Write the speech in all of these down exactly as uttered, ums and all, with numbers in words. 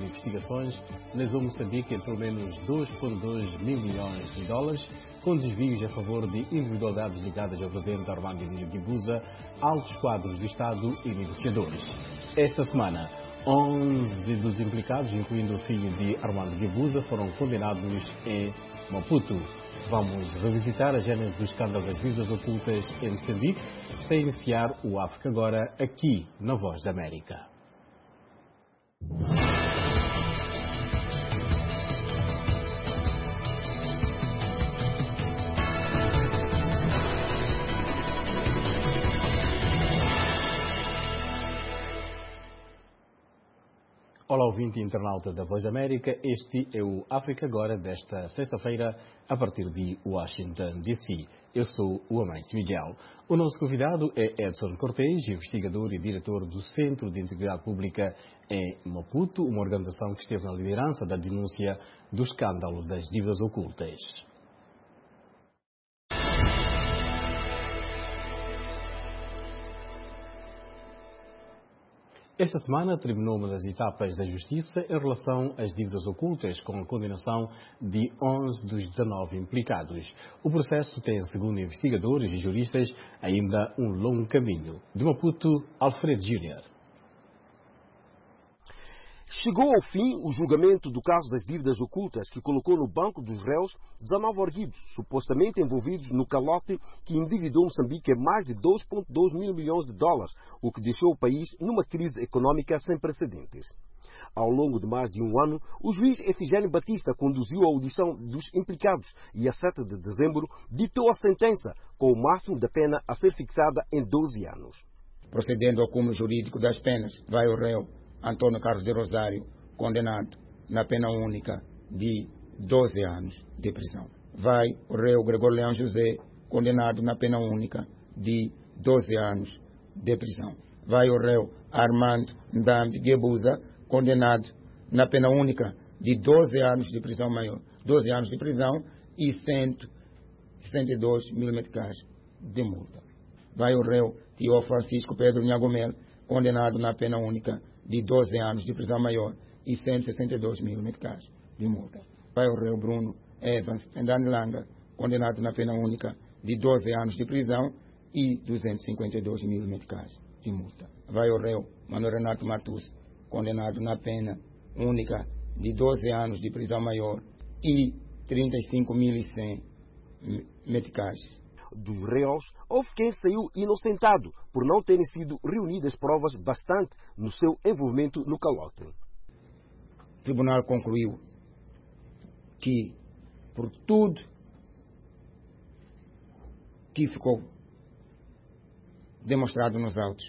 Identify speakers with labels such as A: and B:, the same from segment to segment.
A: Investigações lesou Moçambique em pelo menos dois vírgula dois mil milhões de dólares, com desvios a favor de individualidades ligadas ao presidente Armando Guebuza, altos quadros do Estado e negociadores. Esta semana, onze dos implicados, incluindo o filho de Armando Guebuza, foram condenados em Maputo. Vamos revisitar a gênese do escândalo das dívidas ocultas em Moçambique, sem iniciar o África Agora, aqui na Voz da América. Olá, ouvinte e internauta da Voz da América. Este é o África Agora desta sexta-feira, a partir de Washington, D C. Eu sou o Amâncio Miguel. O nosso convidado é Edson Cortês, investigador e diretor do Centro de Integridade Pública em Maputo, uma organização que esteve na liderança da denúncia do escândalo das dívidas ocultas. Esta semana terminou uma das etapas da Justiça em relação às dívidas ocultas, com a condenação de onze dos dezanove implicados. O processo tem, segundo investigadores e juristas, ainda um longo caminho. De Maputo, Alfredo Júnior.
B: Chegou ao fim o julgamento do caso das dívidas ocultas, que colocou no banco dos réus dezanove arguidos, supostamente envolvidos no calote que endividou Moçambique em mais de dois vírgula dois mil milhões de dólares, o que deixou o país numa crise econômica sem precedentes. Ao longo de mais de um ano, o juiz Efigênio Batista conduziu a audição dos implicados e, a sete de dezembro, ditou a sentença, com o máximo da pena a ser fixada em doze anos.
C: Procedendo ao cúmulo jurídico das penas, vai o réu Antônio Carlos de Rosário, condenado na pena única de doze anos de prisão. Vai o réu Gregório Leão José, condenado na pena única de doze anos de prisão. Vai o réu Armando Ndambi Guebuza, condenado na pena única de doze anos de prisão maior, doze anos de prisão e cento e sessenta e dois mil meticais de multa. Vai o réu Tio Francisco Pedro Nhagomel, condenado na pena única de doze anos de prisão maior e cento e sessenta e dois mil meticais de multa. Vai o réu Bruno Evans Ndani Langa, condenado na pena única de doze anos de prisão e duzentos e cinquenta e dois mil meticais de multa. Vai o réu Manuel Renato Matus, condenado na pena única de doze anos de prisão maior e trinta e cinco mil e cem meticais.
B: Dos réus, houve quem saiu inocentado por não terem sido reunidas provas bastante no seu envolvimento no calote.
C: O tribunal concluiu que, por tudo que ficou demonstrado nos autos,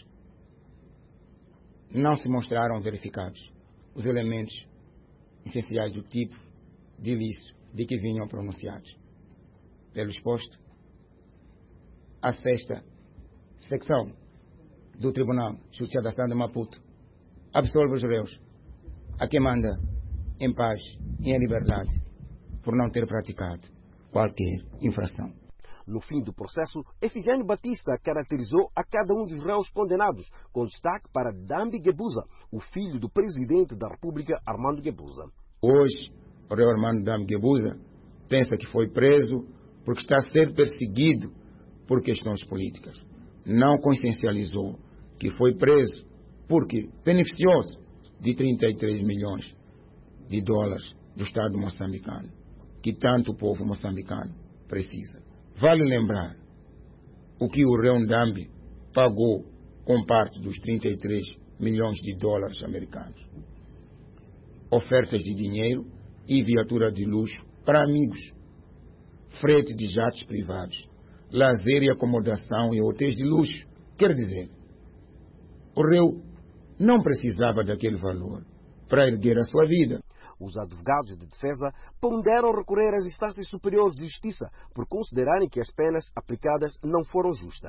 C: não se mostraram verificados os elementos essenciais do tipo de ilícito de que vinham pronunciados. Pelo exposto, a sexta secção do Tribunal Judicial da Cidade de Maputo absolve os réus, a quem manda em paz e em liberdade, por não ter praticado qualquer infração.
B: No fim do processo, Efigênio Batista caracterizou a cada um dos réus condenados, com destaque para Ndambi Guebuza, o filho do presidente da República, Armando Guebuza.
C: Hoje, o réu Armando Ndambi Guebuza pensa que foi preso porque está a ser perseguido por questões políticas. Não consciencializou que foi preso porque beneficiou-se de trinta e três milhões de dólares do Estado moçambicano, que tanto o povo moçambicano precisa. Vale lembrar o que o réu Ndambi pagou com parte dos trinta e três milhões de dólares americanos. Ofertas de dinheiro e viatura de luxo para amigos, frete de jatos privados, lazer e acomodação e hotéis de luxo. Quer dizer, o réu não precisava daquele valor para erguer a sua vida.
B: Os advogados de defesa ponderam recorrer às instâncias superiores de justiça por considerarem que as penas aplicadas não foram justas.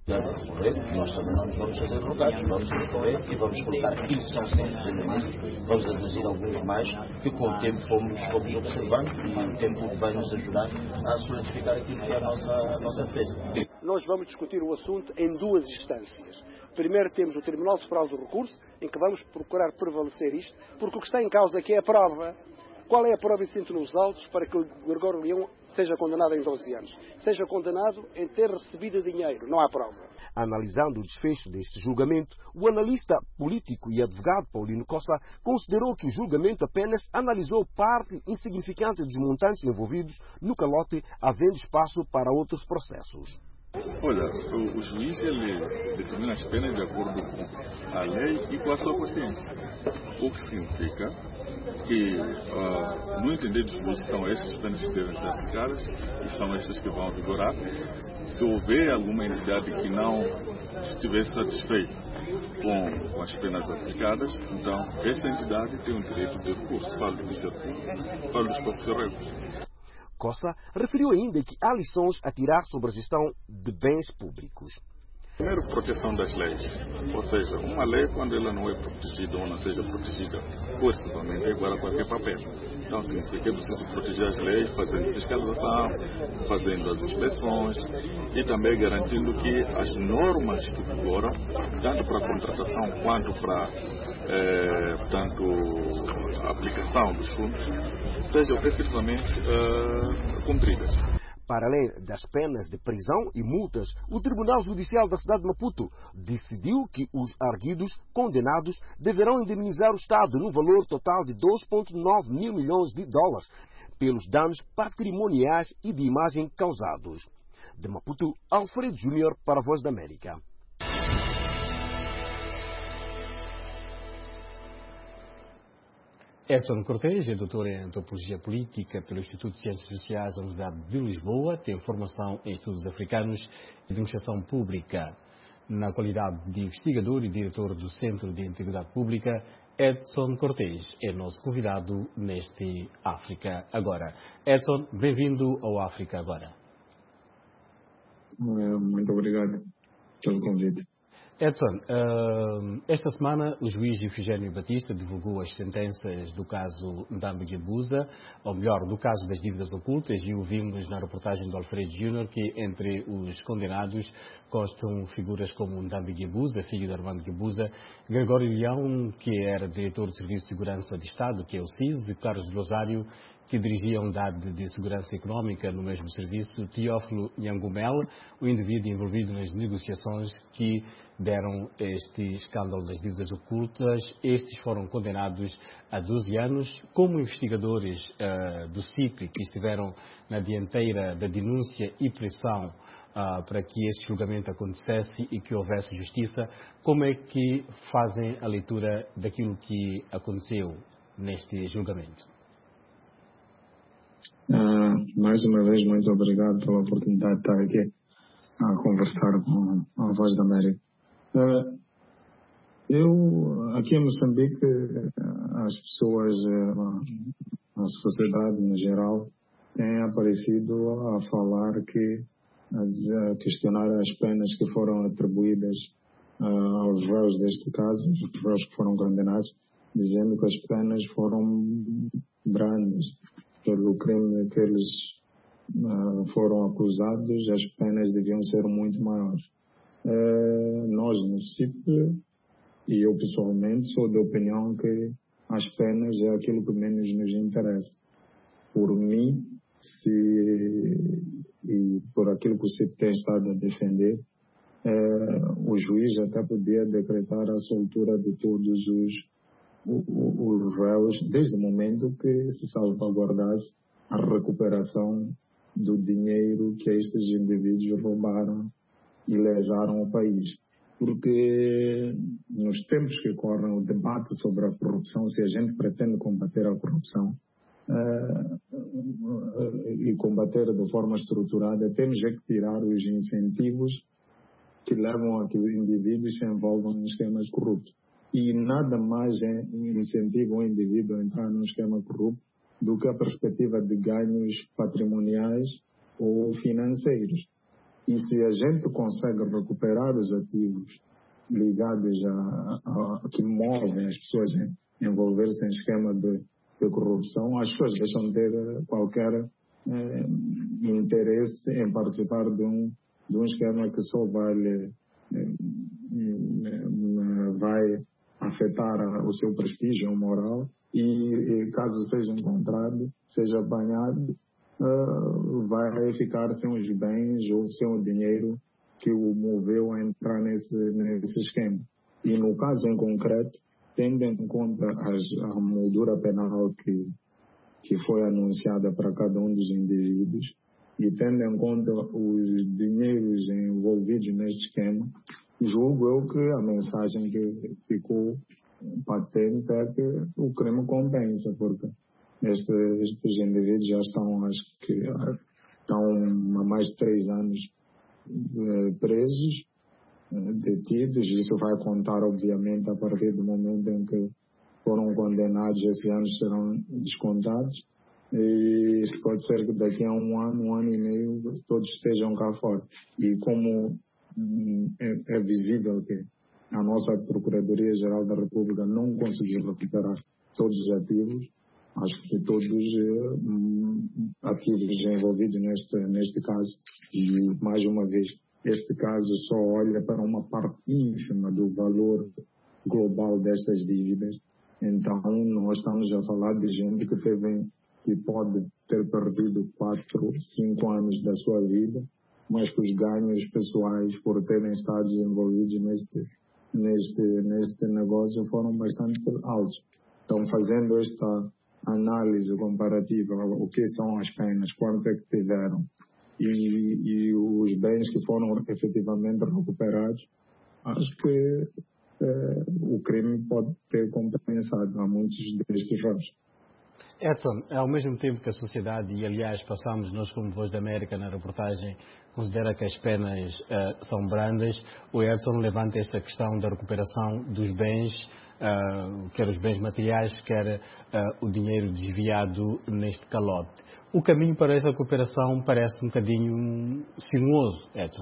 D: recorrer, nós também não nos vamos fazer rogados, vamos recorrer e vamos colocar aquilo que são os nossos elementos, vamos aduzir alguns mais que com o tempo fomos, fomos observando e o tempo vai nos ajudar a solidificar aquilo que é a nossa, a nossa defesa.
E: Nós vamos discutir o assunto em duas instâncias. Primeiro temos o Tribunal Superior do Recurso, em que vamos procurar prevalecer isto, porque o que está em causa aqui é a prova. Qual é a prova existente nos autos para que o Gregório Leão seja condenado em doze anos? Seja condenado em ter recebido dinheiro, não há prova.
B: Analisando o desfecho deste julgamento, o analista político e advogado Paulino Costa considerou que o julgamento apenas analisou parte insignificante dos montantes envolvidos no calote, havendo espaço para outros processos.
F: Olha, o, o juiz ele determina as penas de acordo com a lei e com a sua consciência. O que significa que, uh, no entender dos juízes, são estas as penas que devem ser aplicadas e são estas que vão vigorar. Se houver alguma entidade que não estiver satisfeita com, com as penas aplicadas, então esta entidade tem o direito de recurso. Falo do Ministério Público, falo dos professores.
B: Costa referiu ainda que há lições a tirar sobre a gestão de bens públicos.
F: Primeiro, proteção das leis. Ou seja, uma lei, quando ela não é protegida ou não seja protegida coercivamente, é igual a qualquer papel. Então, significa que é preciso proteger as leis, fazendo fiscalização, fazendo as inspeções e também garantindo que as normas que vigoram, tanto para a contratação quanto para é, tanto a aplicação dos fundos, sejam efetivamente é, cumpridas.
B: Para além das penas de prisão e multas, o Tribunal Judicial da cidade de Maputo decidiu que os arguidos condenados deverão indemnizar o Estado no valor total de dois vírgula nove mil milhões de dólares pelos danos patrimoniais e de imagem causados. De Maputo, Alfredo Júnior para a Voz da América.
A: Edson Cortés é doutor em Antropologia Política pelo Instituto de Ciências Sociais da Universidade de Lisboa, tem formação em Estudos Africanos e Administração Pública. Na qualidade de investigador e diretor do Centro de Integridade Pública, Edson Cortés é nosso convidado neste África Agora. Edson, bem-vindo ao África Agora.
G: Muito obrigado pelo convite.
A: Edson, esta semana o juiz Eufigênio Batista divulgou as sentenças do caso Ndambi Guebuza, ou melhor, do caso das dívidas ocultas, e ouvimos na reportagem do Alfredo Júnior que entre os condenados constam figuras como Ndambi Guebuza, filho de Armando Guebuza, Gregório Leão, que era diretor do Serviço de Segurança de Estado, que é o S I S, e Carlos Rosário, que dirigia a unidade de segurança económica no mesmo serviço, Teófilo Nhangumel, o indivíduo envolvido nas negociações que deram este escândalo das dívidas ocultas. Estes foram condenados a doze anos como investigadores uh, do C I P, que estiveram na dianteira da denúncia e pressão uh, para que este julgamento acontecesse e que houvesse justiça. Como é que fazem a leitura daquilo que aconteceu neste julgamento?
G: Uh, mais uma vez, muito obrigado pela oportunidade de estar aqui a conversar com a Voz da América. Uh, eu, aqui em Moçambique, as pessoas, a sociedade no geral, têm aparecido a falar que, a questionar as penas que foram atribuídas uh, aos réus deste caso, os réus que foram condenados, dizendo que as penas foram grandes. Pelo crime que eles uh, foram acusados, as penas deviam ser muito maiores. Uh, nós, no C I P, e eu pessoalmente, sou de opinião que as penas é aquilo que menos nos interessa. Por mim, se, e por aquilo que o C I P tem estado a defender, uh, o juiz até podia decretar a soltura de todos os os réus, desde o momento que se salvaguardasse a recuperação do dinheiro que estes indivíduos roubaram e lesaram ao país. Porque nos tempos que correm o debate sobre a corrupção, se a gente pretende combater a corrupção uh, e combater de forma estruturada, temos é que tirar os incentivos que levam a que os indivíduos se envolvam em esquemas corruptos. E nada mais incentiva o indivíduo a entrar num esquema corrupto do que a perspectiva de ganhos patrimoniais ou financeiros. E se a gente consegue recuperar os ativos ligados a, a, a que movem as pessoas a envolver-se em esquema de, de corrupção, as pessoas deixam de ter qualquer eh, interesse em participar de um, de um esquema que só vai, eh, eh, vai afetar o seu prestígio moral e, e caso seja encontrado, seja apanhado, uh, vai ficar sem os bens ou sem o dinheiro que o moveu a entrar nesse, nesse esquema. E no caso em concreto, tendo em conta as, a moldura penal que, que foi anunciada para cada um dos indivíduos e tendo em conta os dinheiros envolvidos neste esquema, julgo eu que a mensagem que ficou patente é que o crime compensa, porque este, estes indivíduos já estão, acho que estão há mais de três anos eh, presos, eh, detidos. Isso vai contar, obviamente, a partir do momento em que foram condenados, esses anos serão descontados. E isso pode ser que daqui a um ano, um ano e meio, todos estejam cá fora. E como é, é visível que a nossa Procuradoria-Geral da República não conseguiu recuperar todos os ativos, acho que todos eh, ativos envolvidos neste, neste caso, e mais uma vez, este caso só olha para uma parte ínfima do valor global destas dívidas. Então, nós estamos a falar de gente que teve, que pode ter perdido quatro, cinco anos da sua vida, mas que os ganhos pessoais por terem estado envolvidos neste, neste, neste negócio foram bastante altos. Então, fazendo esta análise comparativa, o que são as penas, quanto é que tiveram e, e os bens que foram efetivamente recuperados, acho que eh, o crime pode ter compensado a muitos destes rótulos.
A: Edson, ao mesmo tempo que a sociedade, e aliás passamos nós como Voz da América na reportagem, considera que as penas uh, são brandas, o Edson levanta esta questão da recuperação dos bens, uh, quer os bens materiais, quer uh, o dinheiro desviado neste calote. O caminho para essa recuperação parece um bocadinho sinuoso, Edson.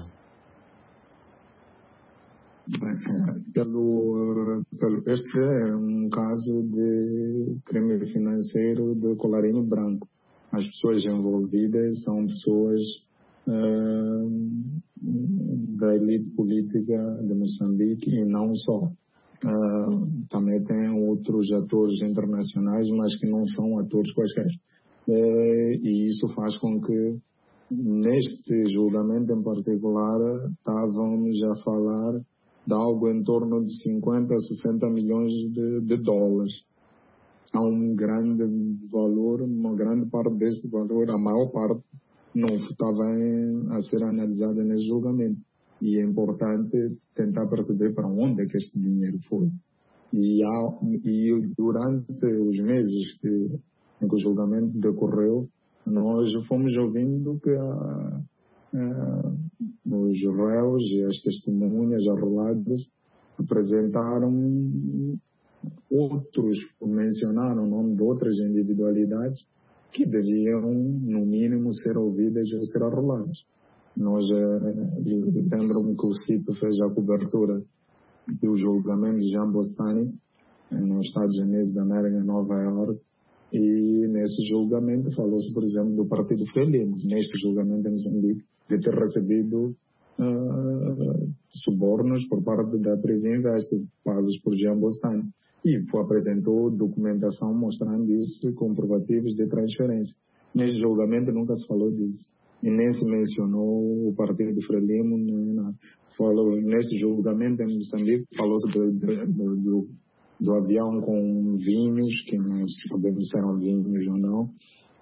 G: Pelo, pelo, este é um caso de crime financeiro de colarinho branco. As pessoas envolvidas são pessoas uh, da elite política de Moçambique e não só. Uh, também tem outros atores internacionais, mas que não são atores quaisquer. Uh, e isso faz com que, neste julgamento em particular, estávamos a falar de algo em torno de cinquenta a sessenta milhões de, de dólares. Há um grande valor, uma grande parte deste valor, a maior parte, não estava em, a ser analisada nesse julgamento. E é importante tentar perceber para onde é que este dinheiro foi. E, há, e durante os meses que, em que o julgamento decorreu, nós fomos ouvindo que a Uh, os réus e as testemunhas arroladas apresentaram outros, mencionaram o nome de outras individualidades que deviam, no mínimo, ser ouvidas ou ser arroladas. Nós uh, lembro-me que o C I P fez a cobertura do julgamento de Jean Bostani nos Estados Unidos da América, em Nova York. E nesse julgamento falou-se, por exemplo, do Partido Frelimo, neste julgamento em Moçambique, de ter recebido uh, subornos por parte da Privi Invest, pagos por Jean Bostani. E apresentou documentação mostrando isso, comprovativos de transferência. Neste julgamento nunca se falou disso. E nem se mencionou o Partido Frelimo, nem nada. Falou, neste julgamento em Moçambique, falou-se do, do, do do avião com vinhos, que não sabemos se eram vinhos ou não,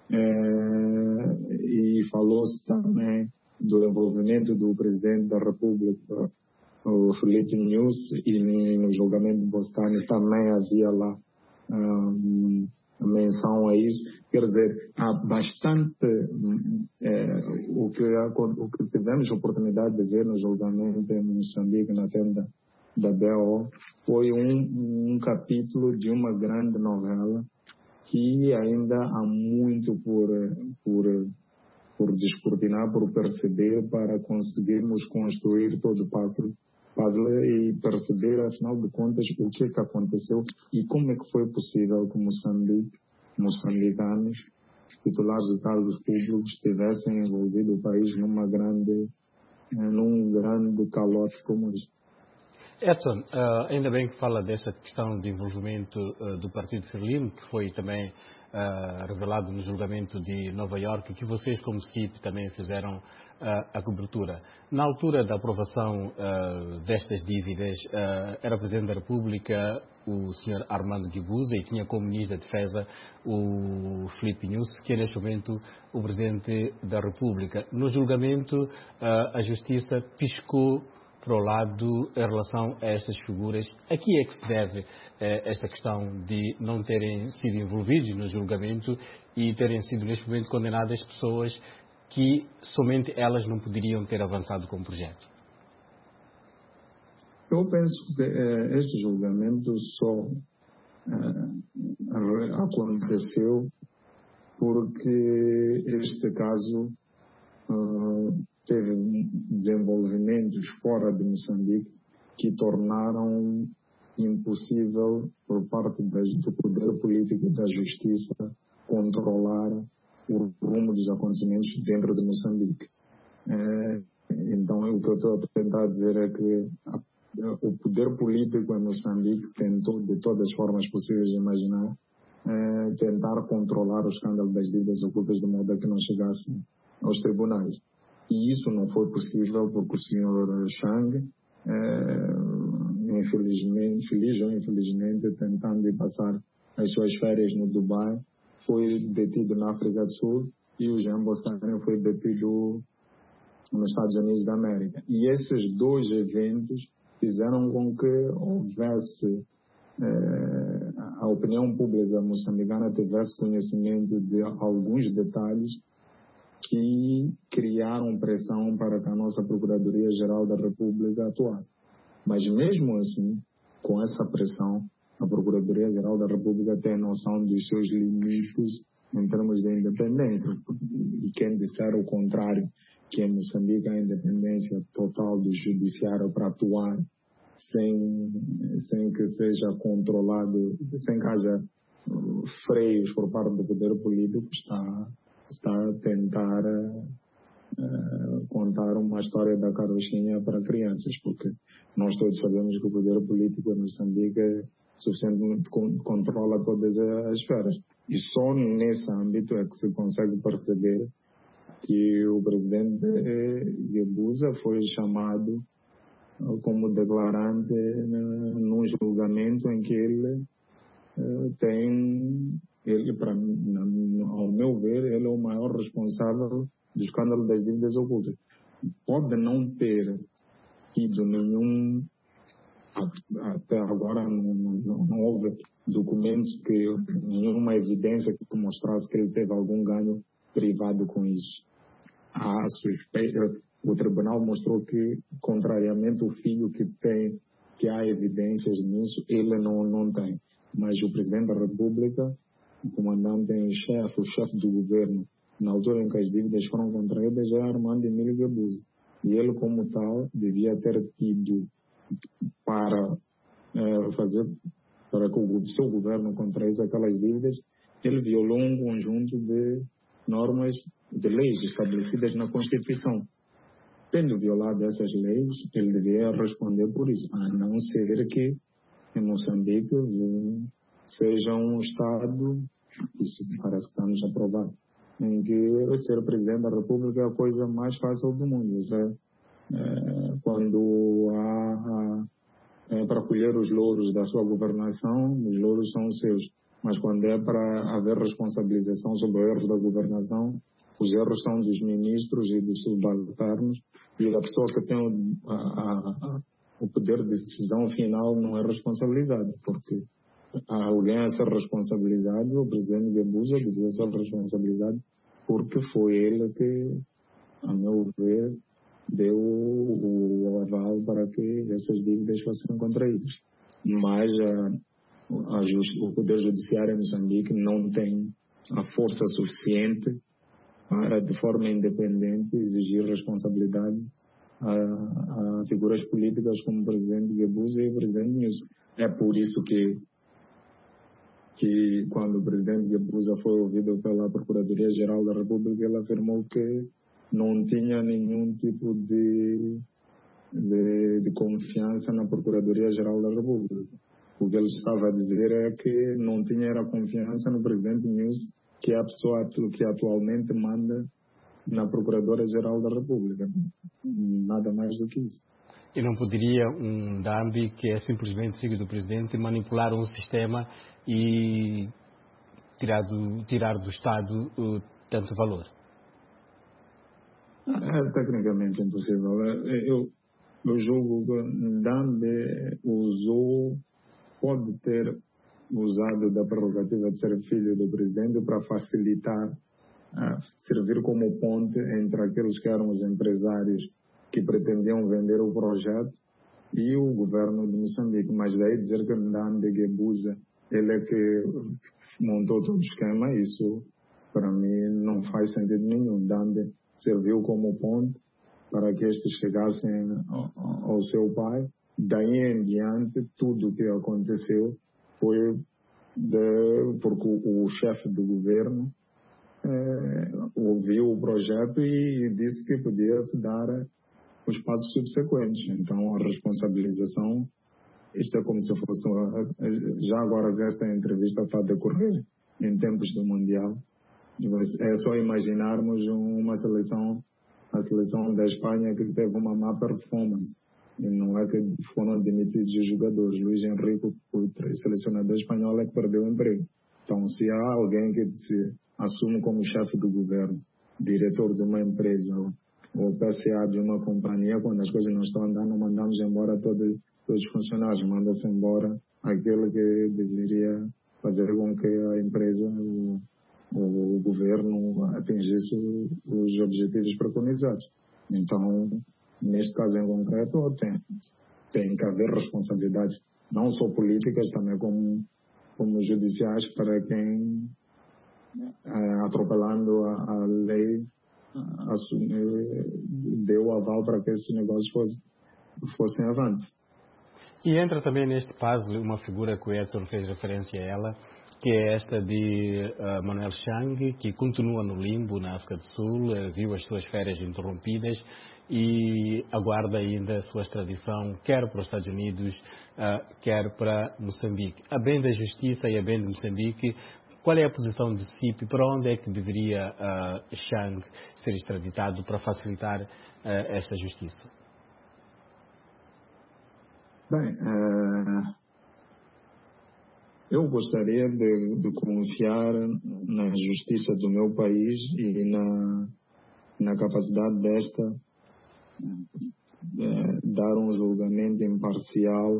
G: é, e falou-se também do envolvimento do presidente da República, o Felipe News, e no julgamento de Bostani também havia lá um, menção a isso. Quer dizer, há bastante, é, o, que, o que tivemos a oportunidade de ver no julgamento em Moçambique, na tenda da B O, foi um, um capítulo de uma grande novela que ainda há muito por, por, por descortinar, por perceber, para conseguirmos construir todo o puzzle, puzzle e perceber, afinal de contas, o que é que aconteceu e como é que foi possível que Moçambique, moçambicanos, titulares de cargos públicos, tivessem envolvido o país numa grande, num grande calote como este.
A: Edson, uh, ainda bem que fala dessa questão de envolvimento uh, do Partido Frelimo, que foi também uh, revelado no julgamento de Nova Iorque, que vocês, como C I P, também fizeram uh, a cobertura. Na altura da aprovação uh, destas dívidas, uh, era Presidente da República o senhor Armando Guebuza e tinha como Ministro da Defesa o Filipe Nyusi, que é neste momento o Presidente da República. No julgamento, uh, a Justiça piscou para o lado em relação a estas figuras. A que é que se deve eh, esta questão de não terem sido envolvidos no julgamento e terem sido neste momento condenadas pessoas que somente elas não poderiam ter avançado com o projeto?
G: Eu penso que eh, este julgamento só eh, aconteceu porque este caso eh, teve desenvolvimentos fora de Moçambique que tornaram impossível por parte do poder político e da justiça controlar o rumo dos acontecimentos dentro de Moçambique. É, então, o que eu estou a tentar dizer é que a, o poder político em Moçambique tentou, de todas as formas possíveis de imaginar, é, tentar controlar o escândalo das dívidas ocultas de modo a que não chegasse aos tribunais. E isso não foi possível porque o senhor Chang, é, infelizmente, feliz ou infelizmente, tentando passar as suas férias no Dubai, foi detido na África do Sul e o Jean Bossani foi detido nos Estados Unidos da América. E esses dois eventos fizeram com que houvesse, é, a opinião pública moçambicana tivesse conhecimento de alguns detalhes que criaram pressão para que a nossa Procuradoria-Geral da República atuasse. Mas mesmo assim, com essa pressão, a Procuradoria-Geral da República tem noção dos seus limites em termos de independência. E quem disser o contrário, que em Moçambique há independência total do judiciário para atuar sem, sem que seja controlado, sem que haja freios por parte do poder político, está... está a tentar uh, contar uma história da carochinha para crianças, porque nós todos sabemos que o poder político em Moçambique é suficientemente controla todas as esferas. E só nesse âmbito é que se consegue perceber que o presidente Guebuza foi chamado uh, como declarante uh, num julgamento em que ele uh, tem... Ele, para mim, ao meu ver, ele é o maior responsável do escândalo das dívidas ocultas. Pode não ter tido nenhum, até agora não, não, não houve documentos, que, nenhuma evidência que mostrasse que ele teve algum ganho privado com isso. A suspeita, o tribunal mostrou que, contrariamente ao filho que tem, que há evidências nisso, ele não, não tem. Mas o presidente da República, o comandante em chefe, o chefe do governo, na altura em que as dívidas foram contraídas, é Armando Emílio Guebuza. E ele, como tal, devia ter tido para é, fazer, para que o seu governo contraísse aquelas dívidas, ele violou um conjunto de normas, de leis estabelecidas na Constituição. Tendo violado essas leis, ele deveria responder por isso, a não ser que em Moçambique seja um Estado, isso parece que está-nos aprovado, em que ser Presidente da República é a coisa mais fácil do mundo. Isso é, é, quando há, há é, para colher os louros da sua governação, os louros são os seus. Mas quando é para haver responsabilização sobre os erros da governação, os erros são dos ministros e dos subalternos, e a pessoa que tem o, a, a, o poder de decisão final não é responsabilizada, porque alguém a ser responsabilizado, o presidente Guebuza devia ser responsabilizado, porque foi ele que, a meu ver, deu o, o aval para que essas dívidas fossem contraídas. Mas a, a just, o Poder Judiciário em Moçambique não tem a força suficiente para, de forma independente, exigir responsabilidades a, a figuras políticas como o presidente Guebuza e o presidente Nyusi. É por isso que, que quando o presidente Guebuza foi ouvido pela Procuradoria-Geral da República, ele afirmou que não tinha nenhum tipo de, de, de confiança na Procuradoria-Geral da República. O que ele estava a dizer é que não tinha era confiança no presidente Nyusi, que é a pessoa que atualmente manda na Procuradora-Geral da República. Nada mais do que isso.
A: E não poderia um Dambi, que é simplesmente filho do presidente, manipular um sistema e tirar do, tirar do Estado uh, tanto valor?
G: É tecnicamente impossível. Eu, eu julgo que Dambi usou, pode ter usado da prerrogativa de ser filho do presidente para facilitar, uh, servir como ponte entre aqueles que eram os empresários que pretendiam vender o projeto e o governo de Moçambique. Mas daí dizer que Ndambi Guebuza, ele é que montou todo o esquema, isso para mim não faz sentido nenhum. Ndambi serviu como ponte para que estes chegassem ao, ao seu pai. Daí em diante, tudo o que aconteceu foi de, porque o, o chefe do governo é, ouviu o projeto e disse que podia se dar os passos subsequentes. Então, a responsabilização, isto é como se fosse, uma, já agora que esta entrevista está a decorrer em tempos do Mundial, é só imaginarmos uma seleção, a seleção da Espanha que teve uma má performance. E não é que foram demitidos os jogadores. Luís Henrique, o selecionador espanhol, é que perdeu o emprego. Então, se há alguém que se assume como chefe do governo, diretor de uma empresa ou P C A de uma companhia, quando as coisas não estão andando, mandamos embora todos, todos os funcionários, manda-se embora aquele que deveria fazer com que a empresa, o, o governo atingisse os objetivos preconizados. Então, neste caso em concreto, tem, tem que haver responsabilidades, não só políticas, também como, como judiciais, para quem, é, atropelando a, a lei, assumir, deu aval para que esses negócios fossem, fossem avante.
A: E entra também neste puzzle uma figura que o Edson fez referência a ela, que é esta de uh, Manuel Chang, que continua no limbo na África do Sul, uh, viu as suas férias interrompidas e aguarda ainda a sua extradição, quer para os Estados Unidos, uh, quer para Moçambique. A bem da Justiça e a bem de Moçambique, qual é a posição do C I P? Para onde é que deveria uh, Chang ser extraditado para facilitar uh, esta justiça?
G: Bem, uh, eu gostaria de, de confiar na justiça do meu país e na, na capacidade desta uh, dar um julgamento imparcial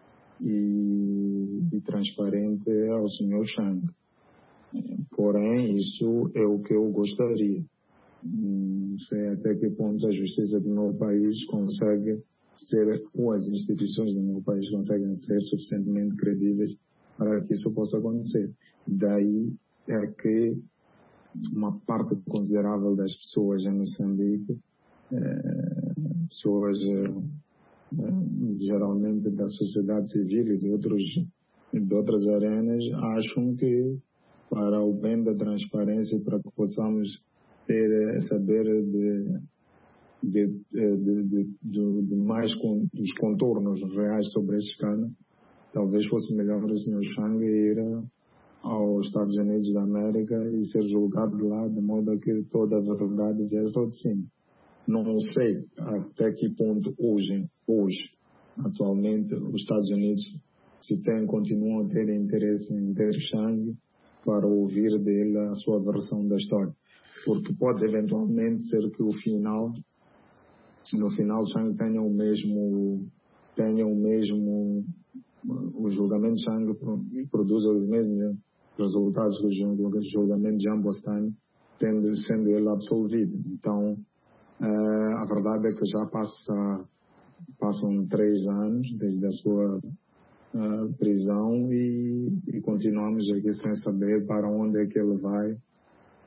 G: e, e transparente ao senhor Chang. Porém, isso é o que eu gostaria. Não sei até que ponto a justiça do meu país consegue ser, ou as instituições do meu país conseguem ser suficientemente credíveis para que isso possa acontecer. Daí é que uma parte considerável das pessoas em Moçambique, é, pessoas é, geralmente da sociedade civil e de, outros, de outras arenas, acham que para o bem da transparência, para que possamos ter, saber de, de, de, de, de, de mais con, dos contornos reais sobre este caso, talvez fosse melhor o senhor Chang ir aos Estados Unidos da América e ser julgado lá, de modo que toda a verdade viesse ao de cima. Não sei até que ponto hoje, hoje, atualmente, os Estados Unidos se tem, continuam a ter interesse em ter Chang para ouvir dele a sua versão da história. Porque pode eventualmente ser que o final, no final Chang tenha o mesmo, tenha o mesmo, o julgamento de Chang produza os mesmos resultados que o julgamento de Ambostan, tendo, sendo ele absolvido. Então, é, a verdade é que já passa, passam três anos desde a sua Uh, prisão e, e continuamos aqui sem saber para onde é que ele vai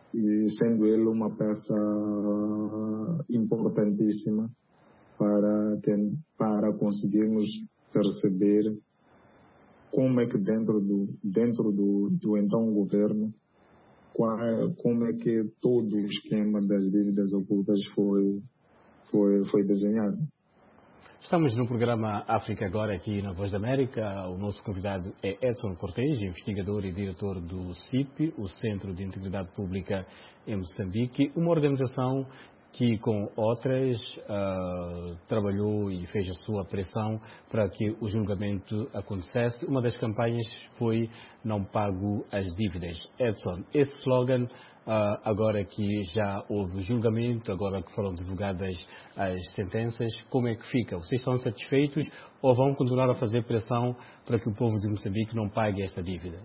G: e sendo ele uma peça importantíssima para, ter, para conseguirmos perceber como é que dentro do, dentro do, do então governo, qual, como é que todo o esquema das dívidas ocultas foi, foi, foi desenhado.
A: Estamos no programa África Agora, aqui na Voz da América. O nosso convidado é Edson Cortês, investigador e diretor do C I P, o Centro de Integridade Pública em Moçambique, uma organização que, com outras, uh, trabalhou e fez a sua pressão para que o julgamento acontecesse. Uma das campanhas foi "Não pago as dívidas". Edson, esse slogan, uh, agora que já houve julgamento, agora que foram divulgadas as sentenças, como é que fica? Vocês estão satisfeitos ou vão continuar a fazer pressão para que o povo de Moçambique não pague esta dívida?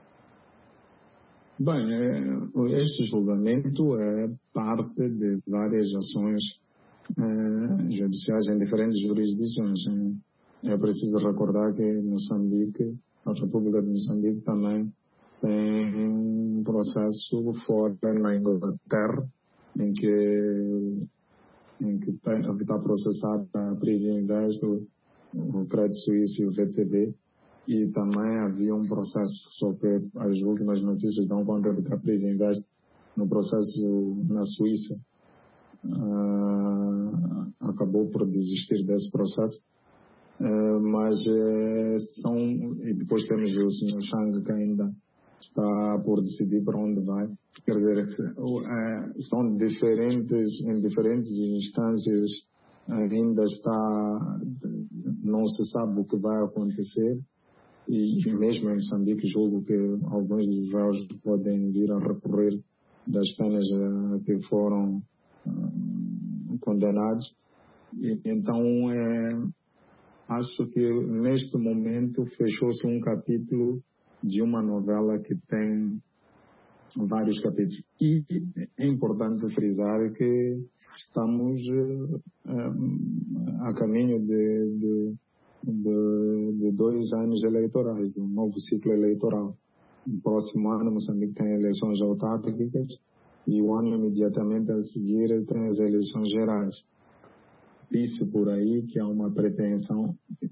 G: Bem, este julgamento é parte de várias ações eh, judiciais em diferentes jurisdições. É preciso recordar que Moçambique, a República de Moçambique também tem um processo forte na Inglaterra, em que, em que está processado a Privy Invest, o Credit Suisse e o V T B. E também havia um processo, só que as últimas notícias dão conta de que a Privy Invest, no processo na Suíça, uh, acabou por desistir desse processo. Uh, mas uh, são, e depois temos o senhor Chang, que ainda está por decidir para onde vai. Quer dizer, uh, são diferentes, em diferentes instâncias, ainda está, não se sabe o que vai acontecer. E mesmo em Moçambique, julgo que alguns dos réus podem vir a recorrer das penas uh, que foram uh, condenados. E, então, é, acho que neste momento fechou-se um capítulo de uma novela que tem vários capítulos. E é importante frisar que estamos uh, uh, a caminho de... de De, de dois anos eleitorais, de um novo ciclo eleitoral. No próximo ano, Moçambique tem eleições autárquicas e o ano imediatamente a seguir tem as eleições gerais. Disse por aí que há uma pretensão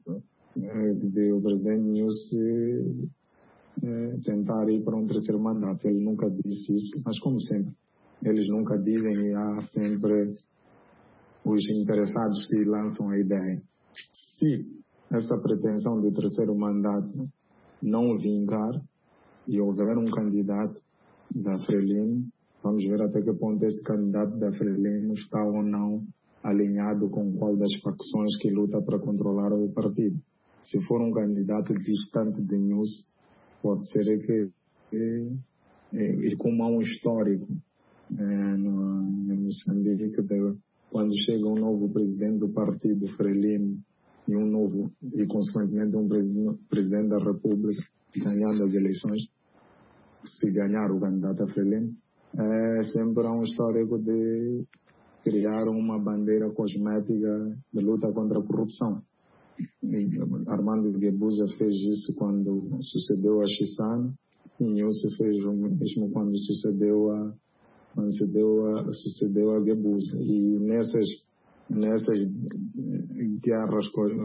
G: de o presidente Nyusi é, tentar ir para um terceiro mandato. Ele nunca disse isso, mas como sempre, eles nunca dizem e há sempre os interessados que lançam a ideia. Se essa pretensão de terceiro mandato não vingar e houver um candidato da Frelimo, vamos ver até que ponto este candidato da Frelimo está ou não alinhado com qual das facções que luta para controlar o partido. Se for um candidato distante de Nyusi, pode ser que, que e como há um histórico é, no, no Moçambique, de, quando chega um novo presidente do partido Frelimo e um novo, e consequentemente um presidente da República ganhando as eleições, se ganhar o candidato a Frelimo, é sempre há um histórico de criar uma bandeira cosmética de luta contra a corrupção. E Armando Guebuza fez isso quando sucedeu a Chissano, e Nyusi fez o mesmo quando sucedeu a, quando sucedeu a, sucedeu a Guebuza. E nessas nessas guerras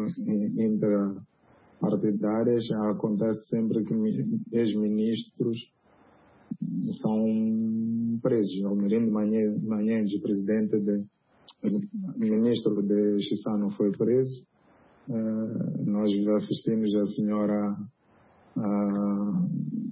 G: interpartidárias acontece sempre que ex-ministros são presos. O Merindo Manhenji, presidente de, ministro de Chissano, foi preso. Uh, nós assistimos a senhora a,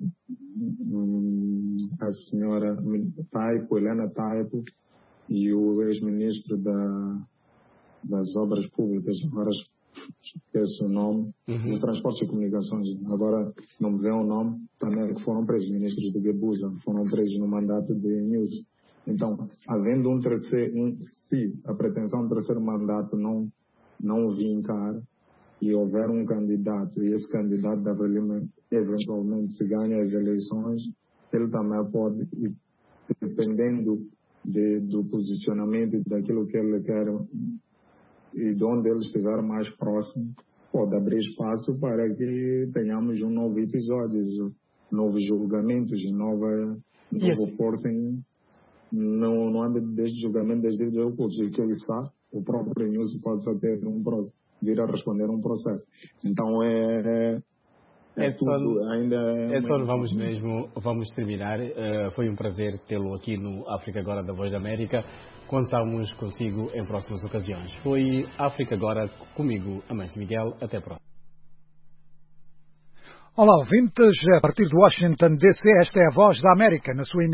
G: a senhora Taipo, Helena Taipo, e o ex-ministro da das obras públicas, agora esqueço o nome, uhum. do Transportes e Comunicações, agora não me vê o nome, também que foram presos, ministros de Guebuza, foram presos no mandato de Nyusi. Então, havendo um terceiro, um, se a pretensão do terceiro mandato não, não vincar e houver um candidato, e esse candidato da Frelimo eventualmente se ganha as eleições, ele também pode, dependendo de, do posicionamento e daquilo que ele quer, e de onde ele estiver mais próximo, pode abrir espaço para que tenhamos um novo episódio, novos julgamentos, nova, novo força em, não, não há desde julgamento das dívidas ocultas. E que ele sabe, o próprio News pode só ter um processo, vir a responder a um processo. Então é... é
A: Edson,
G: tudo, ainda é
A: Edson vamos mesmo, vamos terminar. Uh, foi um prazer tê-lo aqui no África Agora da Voz da América. Contamos consigo em próximas ocasiões. Foi África Agora comigo, Amâncio Miguel. Até a próxima.
H: Olá, ouvintes. A partir de Washington, D C, esta é a Voz da América, na sua